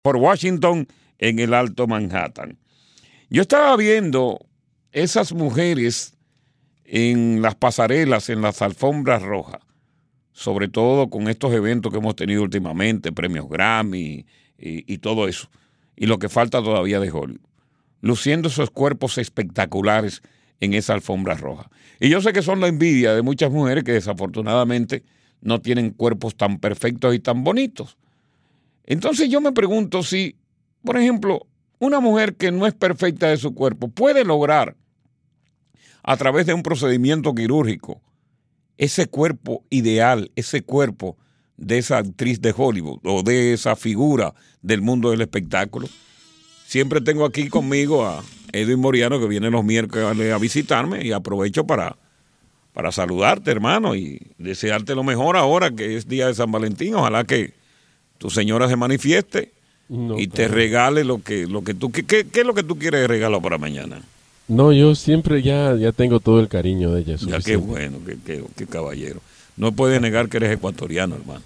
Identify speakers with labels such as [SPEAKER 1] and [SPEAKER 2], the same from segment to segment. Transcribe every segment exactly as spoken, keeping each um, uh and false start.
[SPEAKER 1] por Washington en el Alto Manhattan. Yo estaba viendo esas mujeres en las pasarelas, en las alfombras rojas, sobre todo con estos eventos que hemos tenido últimamente, premios Grammy y, y todo eso, y lo que falta todavía de Hollywood, luciendo esos cuerpos espectaculares en esa alfombra roja. Y yo sé que son la envidia de muchas mujeres que desafortunadamente no tienen cuerpos tan perfectos y tan bonitos. Entonces yo me pregunto si, por ejemplo, una mujer que no es perfecta de su cuerpo puede lograr, a través de un procedimiento quirúrgico, ese cuerpo ideal, ese cuerpo de esa actriz de Hollywood o de esa figura del mundo del espectáculo. Siempre tengo aquí conmigo a Edwin Moriano, que viene los miércoles a visitarme, y aprovecho para, para saludarte, hermano, y desearte lo mejor ahora que es día de San Valentín. Ojalá que tu señora se manifieste no, y te claro. regale lo que, lo que tú... ¿Qué, qué, ¿Qué es lo que tú quieres de regalo para mañana?
[SPEAKER 2] No, yo siempre ya, ya tengo todo el cariño de ella.
[SPEAKER 1] Ya, qué bueno, qué, qué, qué caballero. No puedes negar que eres ecuatoriano, hermano.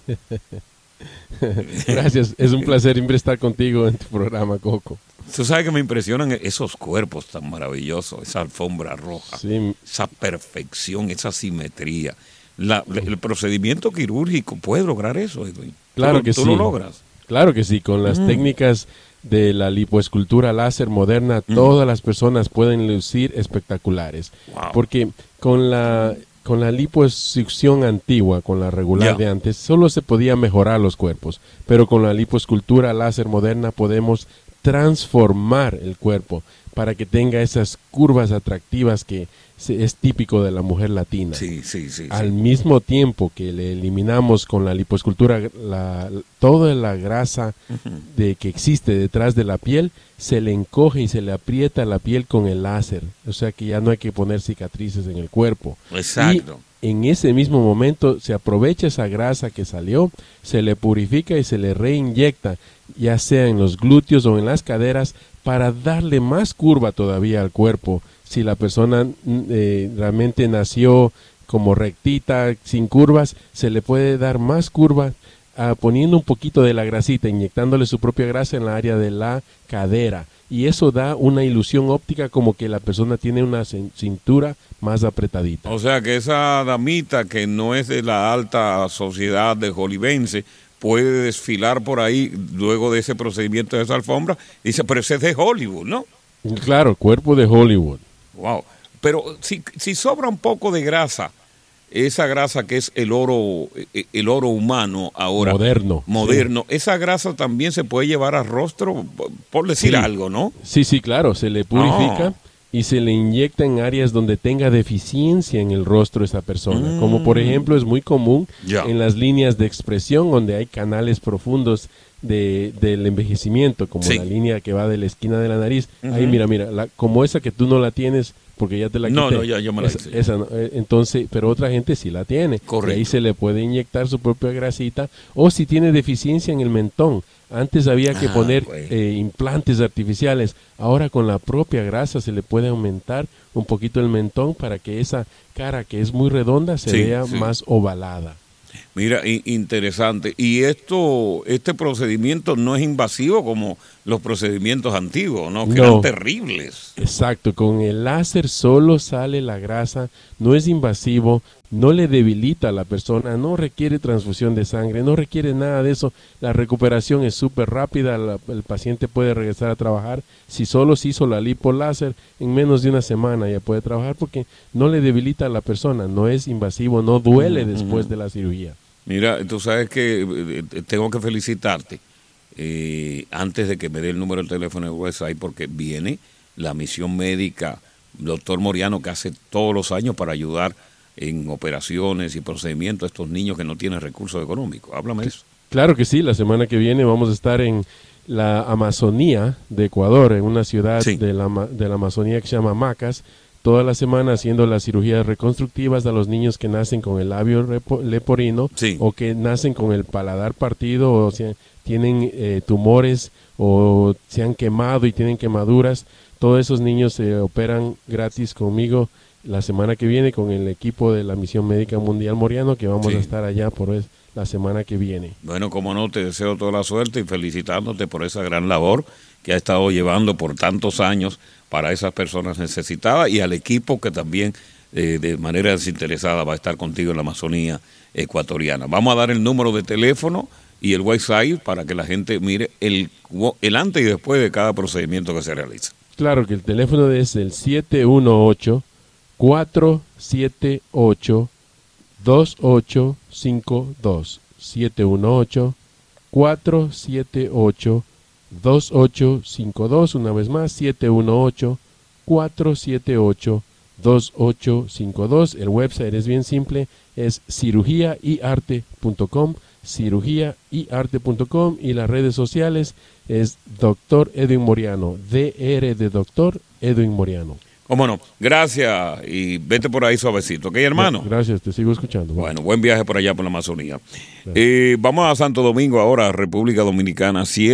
[SPEAKER 2] Gracias, es un placer siempre estar contigo en tu programa, Coco.
[SPEAKER 1] Tú sabes que me impresionan esos cuerpos tan maravillosos, esa alfombra roja, sí. Esa perfección, esa simetría. La, el procedimiento quirúrgico puede lograr eso, Edwin.
[SPEAKER 2] Claro
[SPEAKER 1] ¿Tú,
[SPEAKER 2] que
[SPEAKER 1] tú
[SPEAKER 2] sí.
[SPEAKER 1] lo logras?
[SPEAKER 2] Claro que sí, con las mm. técnicas de la lipoescultura láser moderna, mm. todas las personas pueden lucir espectaculares. Wow. Porque con la... Con la liposucción antigua, con la regular yeah. de antes, solo se podía mejorar los cuerpos, pero con la lipoescultura láser moderna podemos transformar el cuerpo para que tenga esas curvas atractivas que es típico de la mujer latina.
[SPEAKER 1] Sí, sí, sí.
[SPEAKER 2] Al
[SPEAKER 1] sí.
[SPEAKER 2] mismo tiempo que le eliminamos con la lipoescultura la, toda la grasa uh-huh. de que existe detrás de la piel, se le encoge y se le aprieta la piel con el láser. O sea que ya no hay que poner cicatrices en el cuerpo.
[SPEAKER 1] Exacto.
[SPEAKER 2] Y en ese mismo momento se aprovecha esa grasa que salió, se le purifica y se le reinyecta, ya sea en los glúteos o en las caderas, para darle más curva todavía al cuerpo. Si la persona eh, realmente nació como rectita, sin curvas, se le puede dar más curva uh, poniendo un poquito de la grasita, inyectándole su propia grasa en la área de la cadera. Y eso da una ilusión óptica como que la persona tiene una cintura más apretadita.
[SPEAKER 1] O sea que esa damita que no es de la alta sociedad de hollywoodense puede desfilar por ahí luego de ese procedimiento de esa alfombra. Dice, pero ese es de Hollywood, ¿no?
[SPEAKER 2] Claro, cuerpo de Hollywood.
[SPEAKER 1] Wow, pero si, si sobra un poco de grasa, esa grasa que es el oro, el oro humano ahora.
[SPEAKER 2] Moderno.
[SPEAKER 1] Moderno,
[SPEAKER 2] sí.
[SPEAKER 1] Esa grasa también se puede llevar al rostro, por decir
[SPEAKER 2] sí.
[SPEAKER 1] algo, ¿no?
[SPEAKER 2] Sí, sí, claro, se le purifica oh. y se le inyecta en áreas donde tenga deficiencia en el rostro de esa persona. Mm. Como por ejemplo es muy común yeah. en las líneas de expresión donde hay canales profundos de, del envejecimiento, como sí. la línea que va de la esquina de la nariz. Uh-huh. Ahí mira, mira, la, como esa que tú no la tienes porque ya te la quité.
[SPEAKER 1] No, no, ya yo me la
[SPEAKER 2] esa,
[SPEAKER 1] hice.
[SPEAKER 2] Esa, no, eh, entonces, pero otra gente sí la tiene.
[SPEAKER 1] Correcto.
[SPEAKER 2] Y ahí se le puede inyectar su propia grasita. O si tiene deficiencia en el mentón. Antes había que ah, poner eh, implantes artificiales. Ahora con la propia grasa se le puede aumentar un poquito el mentón para que esa cara que es muy redonda se
[SPEAKER 1] sí,
[SPEAKER 2] vea
[SPEAKER 1] sí.
[SPEAKER 2] más ovalada.
[SPEAKER 1] Mira, interesante. Y esto, este procedimiento no es invasivo como los procedimientos antiguos, ¿no? Que no, eran terribles.
[SPEAKER 2] Exacto, con el láser solo sale la grasa, no es invasivo, no le debilita a la persona, no requiere transfusión de sangre, no requiere nada de eso. La recuperación es súper rápida, la, el paciente puede regresar a trabajar. Si solo se hizo la lipoláser, en menos de una semana ya puede trabajar porque no le debilita a la persona, no es invasivo, no duele después de la cirugía.
[SPEAKER 1] Mira, tú sabes que eh, tengo que felicitarte eh, antes de que me dé el número de teléfono de website porque viene la misión médica doctor Moriano que hace todos los años para ayudar en operaciones y procedimientos a estos niños que no tienen recursos económicos. Háblame de eso.
[SPEAKER 2] Claro que sí, la semana que viene vamos a estar en la Amazonía de Ecuador, en una ciudad sí. de, la, de la Amazonía que se llama Macas, toda la semana haciendo las cirugías reconstructivas a los niños que nacen con el labio repo, leporino
[SPEAKER 1] sí.
[SPEAKER 2] o que nacen con el paladar partido o si tienen eh, tumores o se han quemado y tienen quemaduras. Todos esos niños se operan gratis conmigo la semana que viene con el equipo de la Misión Médica Mundial Moriano, que vamos sí. a estar allá por la semana que viene.
[SPEAKER 1] Bueno, como no, te deseo toda la suerte y felicitándote por esa gran labor que ha estado llevando por tantos años para esas personas necesitadas y al equipo que también eh, de manera desinteresada va a estar contigo en la Amazonía ecuatoriana. Vamos a dar el número de teléfono y el website para que la gente mire el, el antes y después de cada procedimiento que se realiza.
[SPEAKER 2] Claro que el teléfono es el siete uno ocho, cuatro siete ocho, dos ocho cinco dos. siete uno ocho, cuatro siete ocho, dos ocho cinco dos. Una vez más, siete uno ocho, cuatro siete ocho, dos ocho cinco dos. El website es bien simple, es cirugía y arte punto com, cirugía y arte punto com, y las redes sociales es doctor Edwin Moriano, D R de doctor Edwin Moriano.
[SPEAKER 1] Cómo no, gracias y vete por ahí suavecito, ¿ok, hermano?
[SPEAKER 2] Gracias, te sigo escuchando. Bueno,
[SPEAKER 1] bueno buen viaje por allá por la Amazonía. Eh, vamos a Santo Domingo ahora, República Dominicana.